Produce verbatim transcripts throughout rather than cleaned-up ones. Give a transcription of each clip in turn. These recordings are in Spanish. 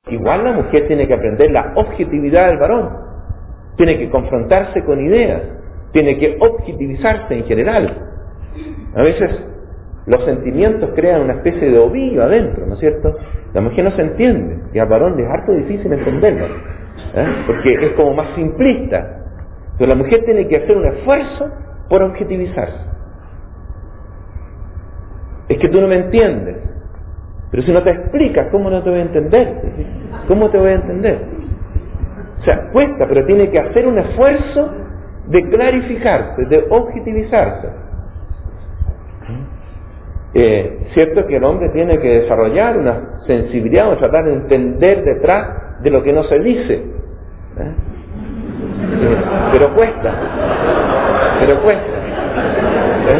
Igual la mujer tiene que aprender la objetividad del varón, tiene que confrontarse con ideas, tiene que objetivizarse en general. A veces los sentimientos crean una especie de ovillo adentro, ¿no es cierto? La mujer no se entiende, y al varón le es harto difícil entenderlo, ¿eh? Porque es como más simplista. Pero la mujer tiene que hacer un esfuerzo por objetivizarse. Es que tú no me entiendes. Pero si no te explicas, ¿cómo no te voy a entender? ¿Cómo te voy a entender? O sea, cuesta, pero tiene que hacer un esfuerzo de clarificarse, de objetivizarse. Eh, cierto que el hombre tiene que desarrollar una sensibilidad o tratar de entender detrás de lo que no se dice. ¿Eh? Eh, pero cuesta. Pero cuesta. ¿Eh?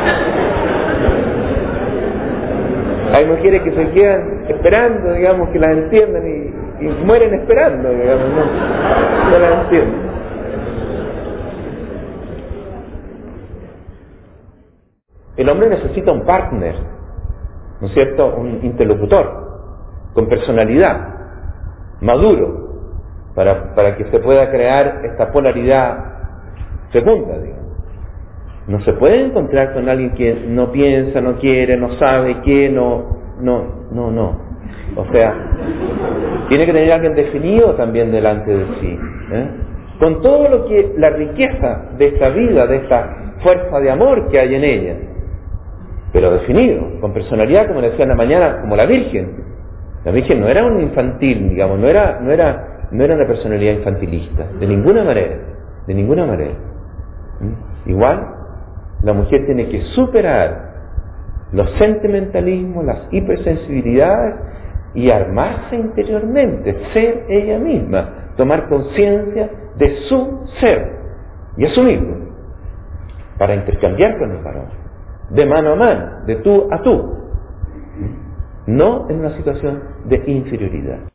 Hay mujeres que se quedan esperando, digamos, que las entiendan y, y mueren esperando, digamos, no, no las entienden. El hombre necesita un partner, ¿no es cierto? Un interlocutor, con personalidad, maduro, para, para que se pueda crear esta polaridad fecunda, digamos. No se puede encontrar con alguien que no piensa, no quiere, no sabe qué, no, no, no, no. O sea, tiene que tener alguien definido también delante de sí, ¿eh? Con todo lo que, la riqueza de esta vida, de esta fuerza de amor que hay en ella, pero definido, con personalidad, como le decía en la mañana, como la Virgen. La Virgen no era un infantil, digamos, no era, no era, no era una personalidad infantilista, de ninguna manera, de ninguna manera. ¿Mm? Igual, la mujer tiene que superar los sentimentalismos, las hipersensibilidades y armarse interiormente, ser ella misma, tomar conciencia de su ser y asumirlo para intercambiar con el varón, de mano a mano, de tú a tú, no en una situación de inferioridad.